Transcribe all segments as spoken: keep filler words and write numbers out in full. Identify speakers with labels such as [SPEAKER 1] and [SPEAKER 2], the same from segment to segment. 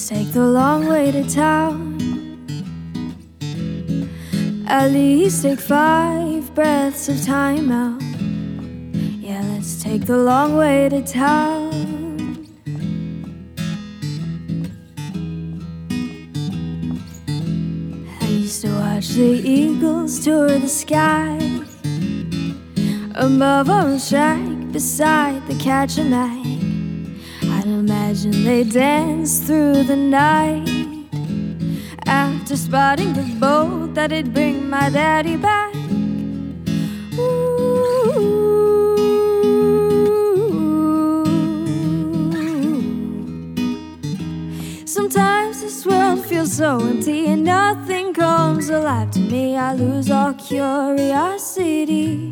[SPEAKER 1] take the long way to town. At least take five breaths of time out. Yeah, let's take the long way to town. I used to watch the eagles tour the sky above our shack beside the Catch-A-Mag. I'd imagine they dance through the night after spotting the boat that'd bring my daddy back. Ooh. Sometimes this world feels so empty and nothing comes alive to me. I lose all curiosity.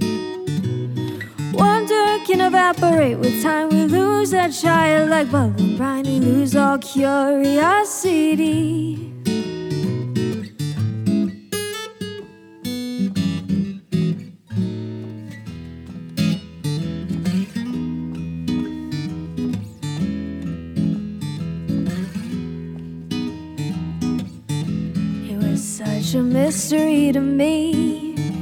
[SPEAKER 1] Wonder can evaporate with time. We lose that childlike bubbling brine. We lose all curiosity. It was such a mystery to me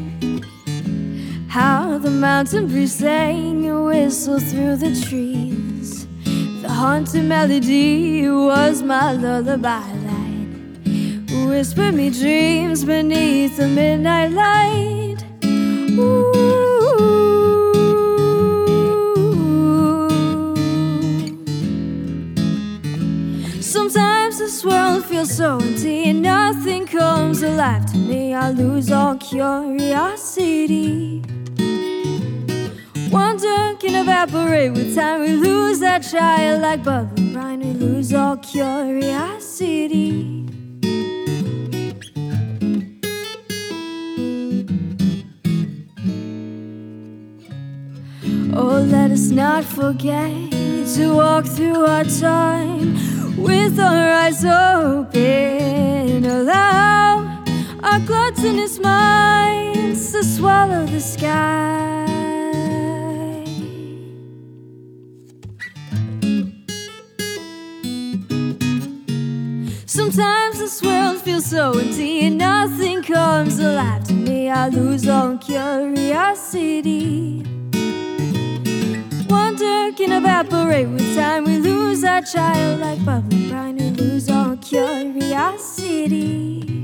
[SPEAKER 1] how the mountain breeze sang and whistled through the trees. The haunted melody was my lullaby light, whispered me dreams beneath the midnight light. Ooh. Sometimes this world feels so empty and nothing comes alive to me. I lose all curiosity. Wonder can evaporate with time. We lose that childlike bubbling brine. We lose all curiosity. Oh, let us not forget to walk through our time with our eyes open. Allow our gluttonous minds to swallow the sky. Sometimes this world feels so empty and nothing comes alive to me. I lose all curiosity. Wonder can evaporate with time. We lose our childlike bubbling brine. We lose all curiosity.